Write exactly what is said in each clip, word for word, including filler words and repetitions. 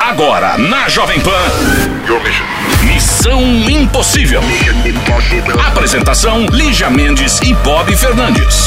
Agora, na Jovem Pan, Missão Impossível. Apresentação, Lígia Mendes e Bob Fernandes.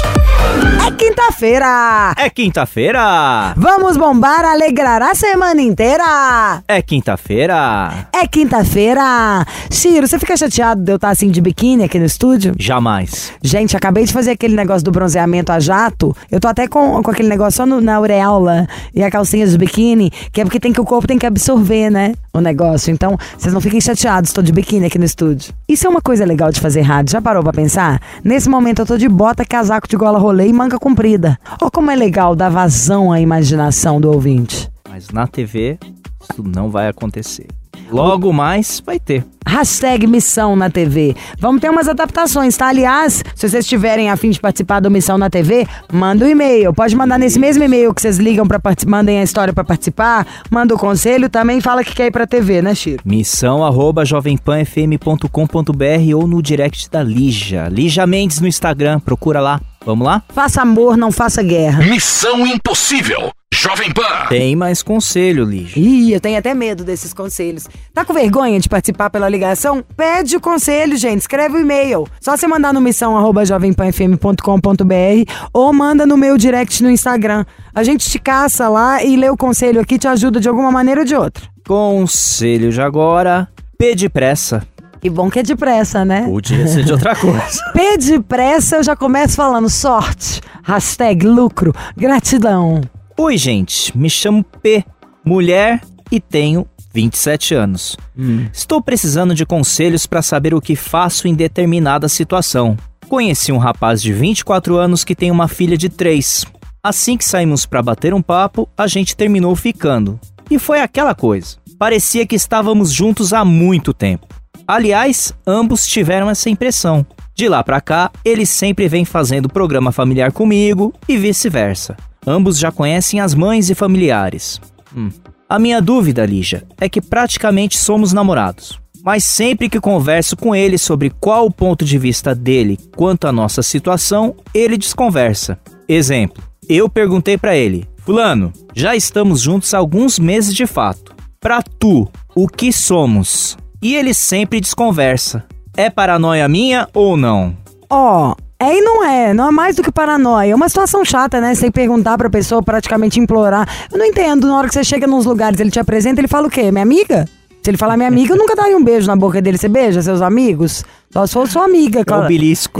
É quinta-feira! É quinta-feira! Vamos bombar, alegrar a semana inteira! É quinta-feira! É quinta-feira! Ciro, você fica chateado de eu estar assim de biquíni aqui no estúdio? Jamais. Gente, acabei de fazer aquele negócio do bronzeamento a jato. Eu tô até com, com aquele negócio só no, na auréola e a calcinha de biquíni, que é porque tem que, o corpo tem que absorver, né? O negócio. Então, vocês não fiquem chateados, tô de biquíni aqui no estúdio. Isso é uma coisa legal de fazer rádio. Já parou pra pensar? Nesse momento eu tô de bota, casaco de gola rolê e manga comprida. Ó como é legal dar vazão à imaginação do ouvinte. Mas na T V, isso não vai acontecer. Logo mais, vai ter. Hashtag Missão na T V. Vamos ter umas adaptações, tá? Aliás, se vocês estiverem a fim de participar do Missão na T V, manda um e-mail. Pode mandar nesse mesmo e-mail que vocês ligam pra participar, mandem a história pra participar, manda o conselho, também fala que quer ir pra T V, né, Chico? Missão arroba jovem pan f m ponto com ponto b r ou no direct da Lígia. Lígia Mendes no Instagram, procura lá. Vamos lá? Faça amor, não faça guerra. Missão Impossível. Jovem Pan. Tem mais conselho, Lígia. Ih, eu tenho até medo desses conselhos. Tá com vergonha de participar pela ligação? Pede o conselho, gente. Escreve o e-mail. Só você mandar no missão arroba jovem pan f m ponto com ponto b r ou manda no meu direct no Instagram. A gente te caça lá e lê o conselho aqui, te ajuda de alguma maneira ou de outra. Conselho de agora, P de pressa. Que bom que é depressa, né? Podia ser de outra coisa. P de pressa, eu já começo falando sorte, hashtag lucro, gratidão. Oi, gente, me chamo P, mulher e tenho vinte e sete anos. Hum. Estou precisando de conselhos para saber o que faço em determinada situação. Conheci um rapaz de vinte e quatro anos que tem uma filha de três. Assim que saímos para bater um papo, a gente terminou ficando. E foi aquela coisa. Parecia que estávamos juntos há muito tempo. Aliás, ambos tiveram essa impressão. De lá pra cá, ele sempre vem fazendo programa familiar comigo e vice-versa. Ambos já conhecem as mães e familiares. Hum. A minha dúvida, Lígia, é que praticamente somos namorados. Mas sempre que converso com ele sobre qual o ponto de vista dele quanto à nossa situação, ele desconversa. Exemplo, eu perguntei pra ele: Fulano, já estamos juntos há alguns meses de fato. Pra tu, o que somos? E ele sempre desconversa. É paranoia minha ou não? Ó, oh, é e não é. Não é mais do que paranoia. É uma situação chata, né? Você tem que perguntar pra pessoa, praticamente implorar. Eu não entendo. Na hora que você chega nos lugares, ele te apresenta, ele fala o quê? Minha amiga? Se ele falar minha amiga, eu nunca daria um beijo na boca dele. Você beija seus amigos? Só se for sua amiga, claro. É o belisco.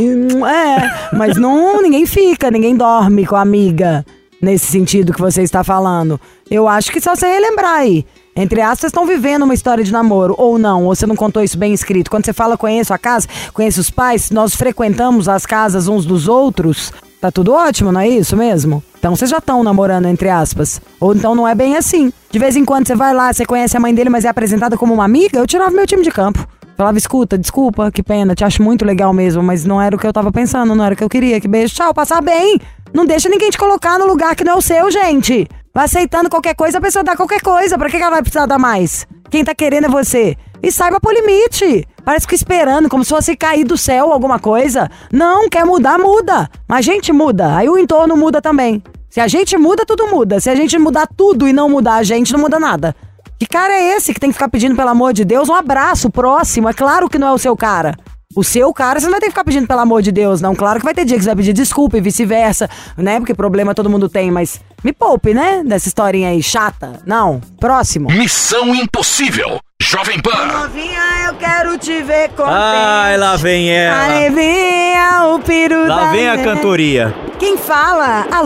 É, mas não, ninguém fica, ninguém dorme com a amiga. Nesse sentido que você está falando. Eu acho que só você relembrar aí. Entre aspas, vocês estão vivendo uma história de namoro, ou não, ou você não contou isso bem escrito. Quando você fala conheço a casa, conheço os pais, nós frequentamos as casas uns dos outros, tá tudo ótimo, não é isso mesmo? Então vocês já estão namorando, entre aspas. Ou então não é bem assim. De vez em quando você vai lá, você conhece a mãe dele, mas é apresentada como uma amiga, eu tirava meu time de campo. Falava, escuta, desculpa, que pena, te acho muito legal mesmo, mas não era o que eu tava pensando, não era o que eu queria, que beijo, tchau, passar bem. Não deixa ninguém te colocar no lugar que não é o seu, gente. Vai aceitando qualquer coisa, a pessoa dá qualquer coisa. Pra que ela vai precisar dar mais? Quem tá querendo é você. E saiba pôr limite. Parece que esperando, como se fosse cair do céu alguma coisa. Não, quer mudar, muda. Mas a gente muda, aí o entorno muda também. Se a gente muda, tudo muda. Se a gente mudar tudo e não mudar a gente, não muda nada. Que cara é esse que tem que ficar pedindo, pelo amor de Deus, um abraço próximo? É claro que não é o seu cara. O seu cara, você não vai ter que ficar pedindo pelo amor de Deus, não. Claro que vai ter dia que você vai pedir desculpa e vice-versa, né? Porque problema todo mundo tem, mas me poupe, né? Dessa historinha aí chata. Não. Próximo. Missão Impossível. Jovem Pan. Novinha, eu quero te ver contente. Ai, lá vem ela. Alevinha, o peru Lá da vem a né? cantoria. Quem fala? A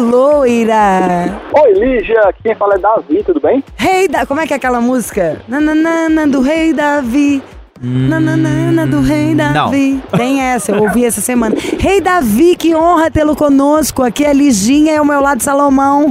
loira. Oi, Lígia. Quem fala é Davi, tudo bem? Rei da... Como é que é aquela música? Nananana do Rei Davi. Hum, Nananana do Rei Davi. Não. Tem essa, eu ouvi essa semana. Rei Davi, que honra tê-lo conosco. Aqui é Liginha, é o meu lado Salomão.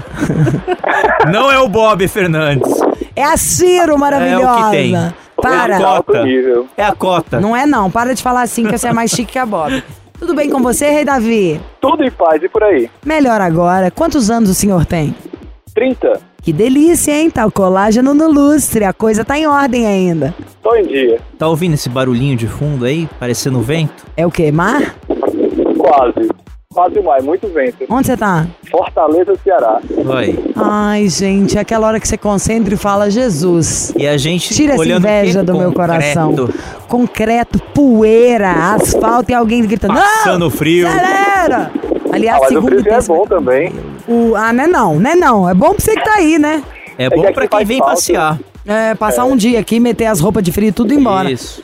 Não é o Bob Fernandes. É a Ciro maravilhosa. É o que tem. Para. É a cota. Nível. É a cota. Não é não, para de falar assim que você é mais chique que a Bob. Tudo bem com você, Rei Davi? Tudo em paz, e por aí? Melhor agora. Quantos anos o senhor tem? trinta. Que delícia, hein? Tá o colágeno no lustre, a coisa tá em ordem ainda. Tô em dia. Tá ouvindo esse barulhinho de fundo aí, parecendo vento? É o quê, mar? Quase. Quase demais, muito vento. Onde você tá? Fortaleza, Ceará. Oi. Ai, gente, é aquela hora que você concentra e fala, Jesus. E a gente Tira essa olhando inveja o quê? do meu coração. Concreto. Concreto, poeira, asfalto e alguém gritando. Passando não, frio. Acelera! Aliás, Ah, mas o segundo frio é texto- bom também. O, ah, não é não, não é não. É bom pra você que tá aí, né? É que bom aqui pra quem faz vem falta. passear. É, passar um dia aqui, meter as roupas de frio e tudo embora. Isso.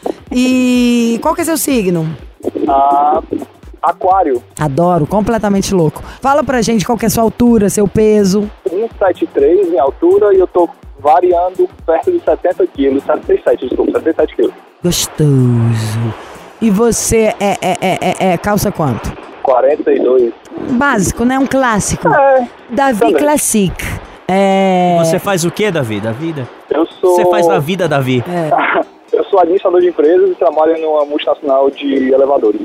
E qual que é seu signo? Ah, aquário, Adoro, completamente louco. Fala pra gente qual que é a sua altura, seu peso. um vírgula setenta e três em altura e eu tô variando perto de setenta quilos. setenta e sete, desculpa, setenta e sete quilos. Gostoso. E você é, é, é, é, é calça quanto? quarenta e dois. Básico, né? Um clássico. É, Davi também. Classic. É... Você faz o que da vida? Da vida? eu sou... Você faz da vida, Davi? Eu sou administrador de empresas e trabalho numa multinacional de elevadores.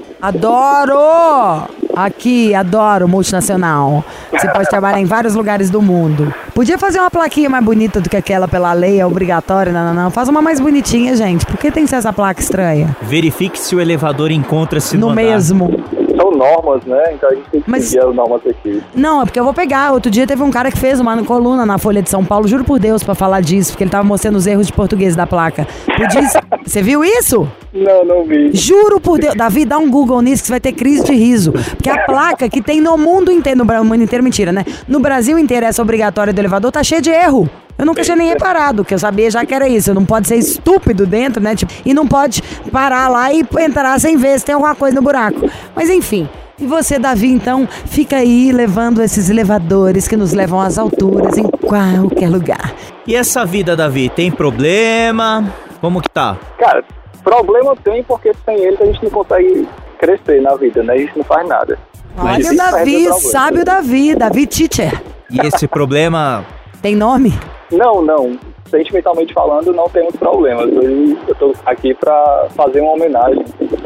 Adoro! Aqui, adoro multinacional. Você pode trabalhar em vários lugares do mundo. Podia fazer uma plaquinha mais bonita do que aquela pela lei, é obrigatória, não, não, não. Faz uma mais bonitinha, gente. Por que tem que ser essa placa estranha? Verifique se o elevador encontra-se no, No andar. mesmo. São normas, né? Então a gente tem que Mas- seguir as normas aqui. Não, é porque eu vou pegar. Outro dia teve um cara que fez uma coluna na Folha de São Paulo, juro por Deus, pra falar disso, porque ele tava mostrando os erros de português da placa. Podia... Você viu isso? Não, não vi. Juro por Deus. Davi, dá um Google nisso que você vai ter crise de riso. Porque a placa que tem no mundo inteiro, no Bra- mundo inteiro, mentira, né? No Brasil inteiro, essa obrigatória do elevador tá cheia de erro. Eu nunca tinha nem reparado, que eu sabia já que era isso. Não pode ser estúpido dentro, né? Tipo, e não pode parar lá e entrar sem ver se tem alguma coisa no buraco. Mas enfim. E você, Davi, então, fica aí levando esses elevadores que nos levam às alturas em qualquer lugar. E essa vida, Davi, tem problema? Como que tá? Cara, problema tem porque sem ele a gente não consegue crescer na vida, né? A gente não faz nada. Olha Mas o isso Davi, é problema. sabe o Davi, Davi Teacher. E esse problema... Tem nome? Não, não. Sentimentalmente falando, não temos problemas. Eu, eu tô aqui pra fazer uma homenagem.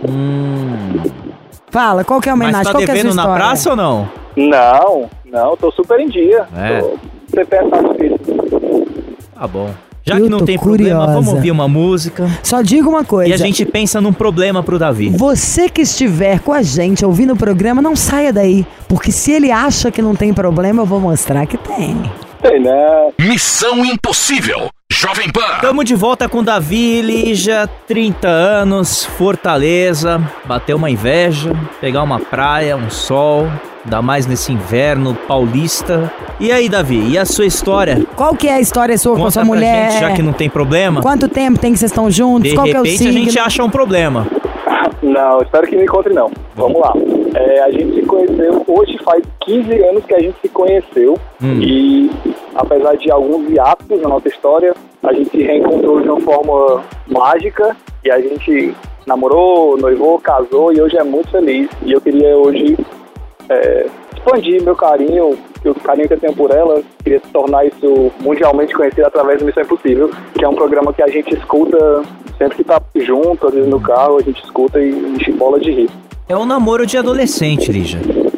Hum... Fala, qual que é a homenagem? Mas tá qual que é a sua devendo na história? praça ou não? Não, não, tô super em dia. É. Tô preparado isso. Tá bom. Já Eu que não tô tem problema, curiosa. vamos ouvir uma música. Só diga uma coisa. E a gente pensa num problema pro Davi. Você que estiver com a gente ouvindo o programa, não saia daí. Porque se ele acha que não tem problema, eu vou mostrar que tem. Tem, né? Missão Impossível. Jovem Pan. Tamo de volta com Davi, Lígia, trinta anos, Fortaleza, bater uma inveja, pegar uma praia, um sol, ainda mais nesse inverno paulista. E aí, Davi, e a sua história? Qual que é a história sua com a Conta sua pra mulher? gente, já que não tem problema. Quanto tempo tem que vocês estão juntos? De Qual que é o repente a signo? gente acha um problema. Não, espero que me encontre não. Vamos lá. É, a gente se conheceu, hoje faz quinze anos que a gente se conheceu. Hum. E apesar de alguns hiatos na nossa história, a gente se reencontrou de uma forma mágica. E a gente namorou, noivou, casou e hoje é muito feliz. E eu queria hoje é, expandir meu carinho, o carinho que eu tenho por ela. Queria tornar isso mundialmente conhecido através do Missão Impossível, que é um programa que a gente escuta sempre que tá junto, às vezes no carro, a gente escuta e enche bola de rir. É um namoro de adolescente, Lígia,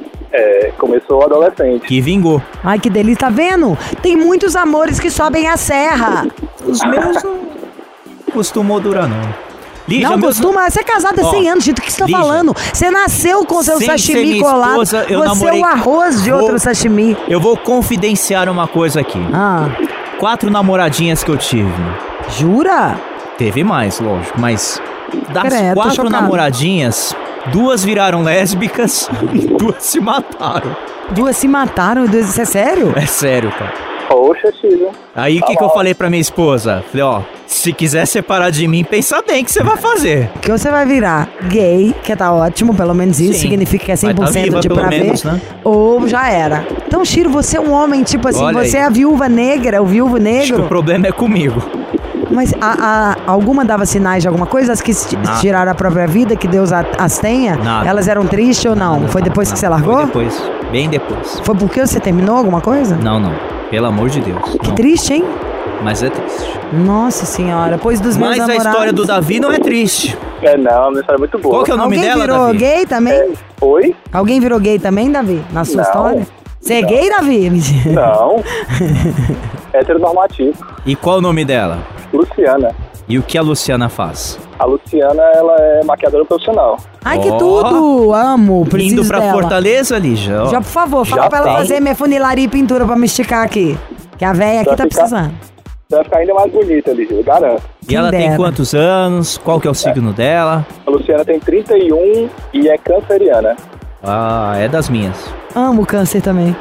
É, começou adolescente. que vingou. Ai, que delícia, tá vendo? Tem muitos amores que sobem a serra. Os meus não costumou durar, não. Lígia, Não meus- costuma, você é casada há Ó, cem anos, gente, o que você tá Lígia, falando? Você nasceu com seu sem ser sashimi minha colado. esposa, eu Você namorei- é o arroz de Vou- outro sashimi. Eu vou confidenciar uma coisa aqui. Ah, Quatro namoradinhas que eu tive. jura? Teve mais, lógico, mas das Credo, tô quatro chocada. namoradinhas, duas viraram lésbicas e duas se mataram. Duas se mataram, duas, isso é sério? É sério, cara. Poxa, Tio. Aí o que, que eu falei pra minha esposa? Falei, ó, se quiser separar de mim, pensa bem o que você vai fazer. Que você vai virar gay, que tá ótimo, pelo menos isso, Sim. significa que é cem por Vai tá cento viva, de pelo pra menos, ver, né? ou já era. Então, Chiro, você é um homem, tipo assim, Olha você aí. é a viúva negra, o viúvo Acho que negro, o problema é comigo. mas a, a- alguma dava sinais de alguma coisa? As que se- Nada. tiraram a própria vida, que Deus a- as tenha? Nada. Elas eram tristes ou não? Foi depois que Não, você largou? Foi depois, bem depois. Foi porque você terminou alguma coisa? Não, não, pelo amor de Deus. Que não. triste, hein? Mas é triste. Nossa senhora, pois dos meus Mas a namorados... história do Davi não é triste. É, não, uma história muito boa. Qual que é o nome Alguém dela, virou Davi? gay também? É, oi? Alguém virou gay também, Davi? Na sua Não. história? Você é Não. gay, Davi? Mentira. Não. Heteronormativo. E qual o nome dela? Luciana. E o que a Luciana faz? A Luciana, ela é maquiadora profissional. Ai, que Ó. tudo! Amo, preciso Indo pra dela. Fortaleza, Lígia? Ó. Já, por favor, fala Já pra ela tem. fazer minha funilaria e pintura pra me esticar aqui. Que a véia aqui Vai tá ficar- precisando. Você vai ficar ainda mais bonita ali, eu garanto. E ela Quem tem dera. quantos anos? Qual que é o signo dela? A Luciana tem trinta e um e é canceriana. Ah, é das minhas. Amo câncer também.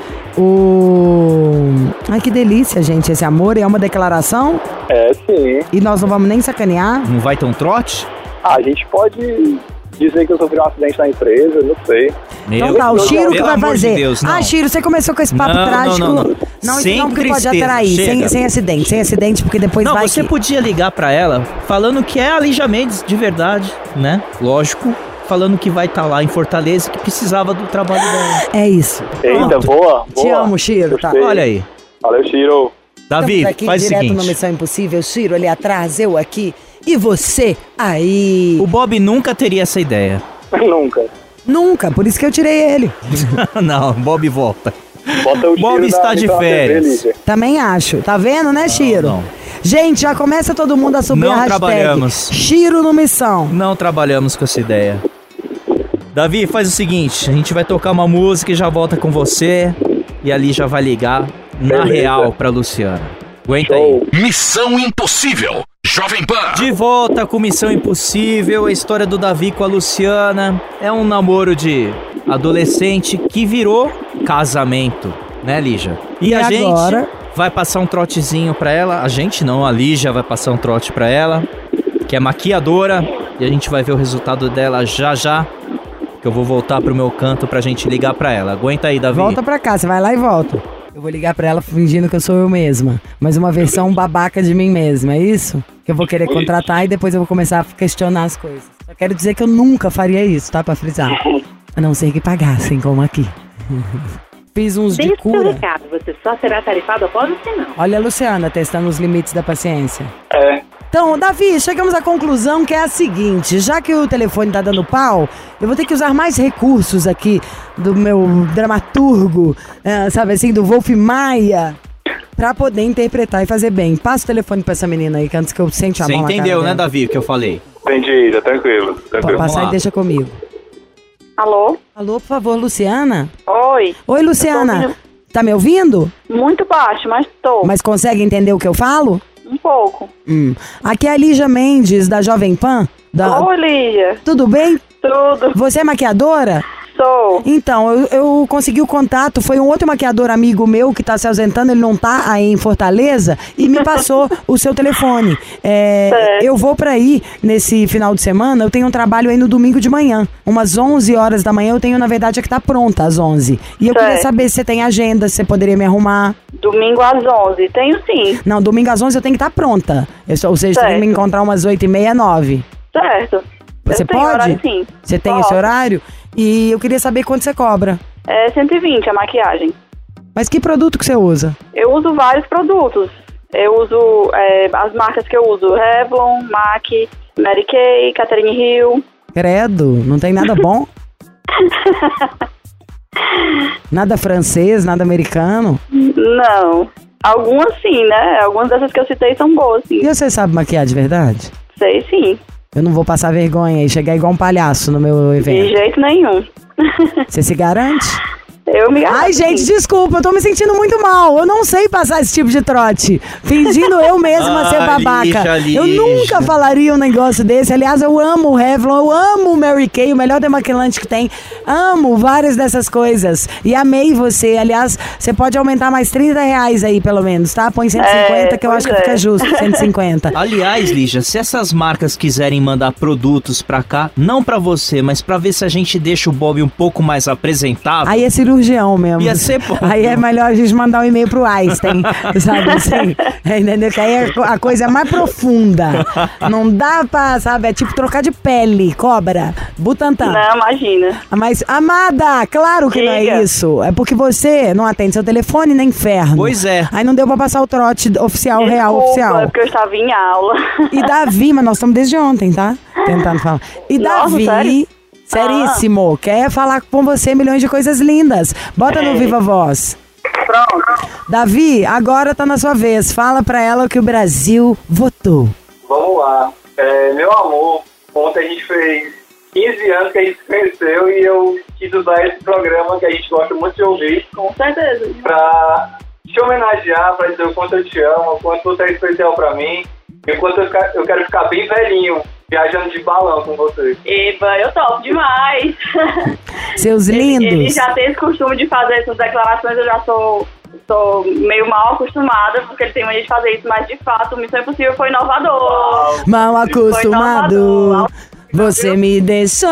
O... Ai, que delícia, gente, esse amor. É uma declaração É, sim. e nós não vamos nem sacanear. Não vai ter um trote? Ah, a gente pode dizer que eu sofri um acidente na empresa, não sei. Então Meu tá, o Deus, Chiro que pelo vai amor de fazer. Deus, não. Ah, Chiro, você começou com esse papo Não, não, trágico. não, não. Não, Sem isso não, porque pode tristeza, atrair. Sem, chega. sem acidente, sem acidente, porque depois Não, vai você que... podia ligar pra ela falando que é a Lígia Mendes de verdade, né? Lógico. Falando que vai estar lá em Fortaleza, que precisava do trabalho dela. É isso. Eita, Pronto. boa, boa. Te amo, Chiro, tá? Gostei. Olha aí. Valeu, Chiro. Davi, Estamos aqui faz o direto seguinte. no Missão Impossível. Chiro ali atrás, eu aqui. E você aí? O Bob nunca teria essa ideia. Nunca. Nunca, por isso que eu tirei ele. Não, Bob volta. Bota o Bob Chiro está na, de então, na T V, férias. Lígia. Também acho. Tá vendo, né, Chiro? não. Gente, já começa todo mundo a subir Não a hashtag. trabalhamos. Chiro no Missão. Não trabalhamos com essa ideia. Davi, faz o seguinte, a gente vai tocar uma música e já volta com você. E ali já vai ligar na Beleza. real pra Luciana. Aguenta Show. aí. Missão Impossível. Jovem Pan. De volta com Missão Impossível, a história do Davi com a Luciana. É um namoro de adolescente que virou casamento, né, Lígia? E, E a gente agora? vai passar um trotezinho pra ela. A gente não, a Lígia vai passar um trote pra ela, que é maquiadora. E a gente vai ver o resultado dela já já. Que eu vou voltar pro meu canto pra gente ligar pra ela. Aguenta aí, Davi. Volta pra cá, você vai lá e volta. Eu vou ligar pra ela fingindo que eu sou eu mesma. Mas uma versão babaca de mim mesma, é isso? Que eu vou querer contratar e depois eu vou começar a questionar as coisas. Só quero dizer que eu nunca faria isso, tá? Pra frisar. A não ser que pagassem, como aqui. Fiz uns de Deixe seu cura. recado, você só será tarifado após o sinal. Olha a Luciana testando os limites da paciência. É. Então, Davi, chegamos à conclusão que é a seguinte, já que o telefone tá dando pau, eu vou ter que usar mais recursos aqui do meu dramaturgo, eh, sabe assim, do Wolf Maia, pra poder interpretar e fazer bem. Passa o telefone pra essa menina aí, que antes que eu sente a Você mão na entendeu, cara né, dela. Davi, o que eu falei? Entendi, tá tranquilo. Pode tranquilo. passar lá. e deixa comigo. Alô? Alô, por favor, Luciana? Oi. Oi, Luciana. ouvindo. Tá me ouvindo? Muito baixo, mas tô. Mas consegue entender o que eu falo? Um pouco. Hum. Aqui é a Lígia Mendes, da Jovem Pan. Da... Oi, Lígia. Tudo bem? Tudo. Você é maquiadora? Sou. Então, eu, eu consegui o contato, foi um outro maquiador amigo meu que tá se ausentando, ele não tá aí em Fortaleza, e me passou o seu telefone. É, Certo. eu vou pra aí nesse final de semana, eu tenho um trabalho aí no domingo de manhã. Umas onze horas da manhã eu tenho, na verdade, a que tá pronta, às onze. E eu Certo. queria saber se você tem agenda, se você poderia me arrumar. Domingo às onze. Tenho sim. Não, domingo às onze eu tenho que estar pronta. Eu, ou seja, você tem que me Certo. encontrar umas oito e meia, nove. Certo. Você eu tenho pode? horário, sim. Você tem Posso. esse horário? E eu queria saber quanto você cobra. É cento e vinte a maquiagem. Mas que produto que você usa? Eu uso vários produtos. Eu uso é, as marcas que eu uso. Revlon, MAC, Mary Kay, Catherine Hill. Credo, não tem nada bom? Nada francês, nada americano? Não. Algumas sim, né? Algumas dessas que eu citei são boas, sim. E você sabe maquiar de verdade? Sei sim. Eu não vou passar vergonha e chegar igual um palhaço no meu De evento. jeito nenhum. Você se garante? Eu me garanto. Ai, gente, sim. desculpa, eu tô me sentindo muito mal. Eu não sei passar esse tipo de trote. Fingindo eu mesma ser Ah, babaca. Lígia, Eu Lígia. nunca falaria um negócio desse. Aliás, eu amo o Revlon, eu amo o Mary Kay, o melhor demaquilante que tem. Amo várias dessas coisas. E amei você. Aliás, você pode aumentar mais trinta reais aí, pelo menos, tá? Põe cento e cinquenta, É, que eu pois acho que é. fica justo, cento e cinquenta. Aliás, Lígia, se essas marcas quiserem mandar produtos pra cá, não pra você, mas pra ver se a gente deixa o Bob um pouco mais apresentável. Aí é cirurgião mesmo. Ia ser bom. Aí é melhor a gente mandar um e-mail pro Einstein, sabe assim? Entendeu? Que aí é a coisa mais profunda. Não dá pra, sabe, é tipo trocar de pele, cobra, Butantan. Não, imagina. Mas, amada, claro que não é Diga. isso. É porque você não atende seu telefone nem inferno. Pois é. Aí não deu pra passar o trote oficial, real, Desculpa, oficial. é porque eu estava em aula. E Davi, mas nós estamos desde ontem, tá? Tentando falar. E Nossa, Davi, sério? seríssimo, quer falar com você milhões de coisas lindas. Bota no Viva Voz. Pronto. Davi, agora tá na sua vez. Fala pra ela que o Brasil votou. Vamos lá. É, meu amor, ontem a gente fez quinze anos que a gente se conheceu e eu quis usar esse programa que a gente gosta muito de ouvir. Com certeza. Pra te homenagear, pra dizer o quanto eu te amo, o quanto você é especial pra mim e o quanto eu, ficar, eu quero ficar bem velhinho, viajando de balão com você. Eba, eu topo demais. Seus lindos. Ele, ele já tem esse costume de fazer essas declarações, eu já sou, sou meio mal acostumada, porque ele tem mania de fazer isso, mas de fato, Missão Impossível foi inovador. Mal acostumado. Foi inovador. Você me deixou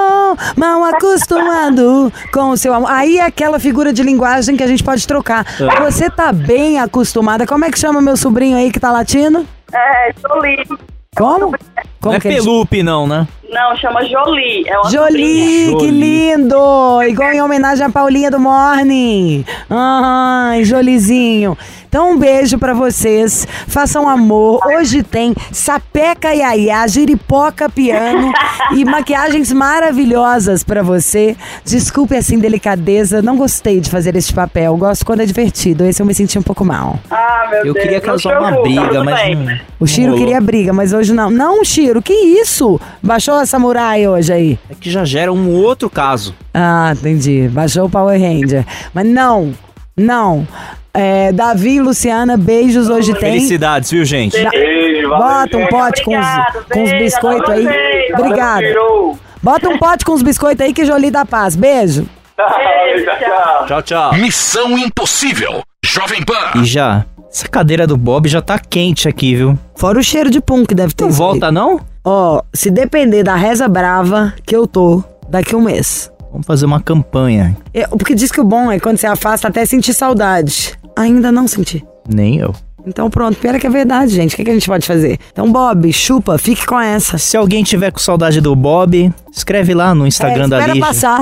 mal acostumado com o seu amor. Aí é aquela figura de linguagem que a gente pode trocar. É. Você tá bem acostumada. Como é que chama meu sobrinho aí que tá latindo? É, Jolie. Como? Como Não é que ele- Pelupe, não, né? Não, chama Jolie. É uma Jolie, sobrinha. que Jolie. lindo! Igual em homenagem à Paulinha do Morning. Ai, Jolizinho. Então um beijo pra vocês. Façam amor. Hoje tem sapeca iaiá, giripoca piano e maquiagens maravilhosas pra você. Desculpe assim, delicadeza. Não gostei de fazer este papel. Gosto quando é divertido. Esse eu me senti um pouco mal. Ah, meu Eu Deus. queria não causar uma preocupa, briga, tudo mas bem. não. O Chiro rolou. queria briga, mas hoje não. Não, Chiro, que isso? Baixou a samurai hoje aí? É que já gera um outro caso. Ah, entendi. Baixou o Power Ranger. Mas não, não. É, Davi e Luciana, beijos hoje tem. Felicidades, viu, gente? Beijo, valeu, Bota um gente. pote com os, Obrigado, com os beijo, biscoitos aí. adoro vocês, Obrigada. Tirou. Bota um pote com os biscoitos aí que Jolie dá paz. Beijo. Beijo, tchau, tchau. Tchau, tchau. Missão Impossível. Jovem Pan. E já, essa cadeira do Bob já tá quente aqui, viu? Fora o cheiro de pum que deve ter. Não isso aí. volta, não? Ó, se depender da reza brava que eu tô daqui um mês. Vamos fazer uma campanha. Eu- porque diz que o bom é quando você afasta até sentir saudade. Ainda não senti. Nem eu. Então pronto, pera que é verdade, gente. O que, que a gente pode fazer? Então, Bob, chupa, fique com essa. Se alguém tiver com saudade do Bob, escreve lá no Instagram É, da espera Lígia. passar.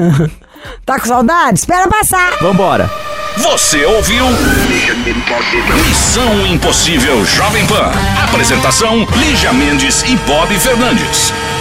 Tá com saudade? Espera passar. Vambora. Você ouviu? Missão Impossível Jovem Pan. Apresentação: Lígia Mendes e Bob Fernandes.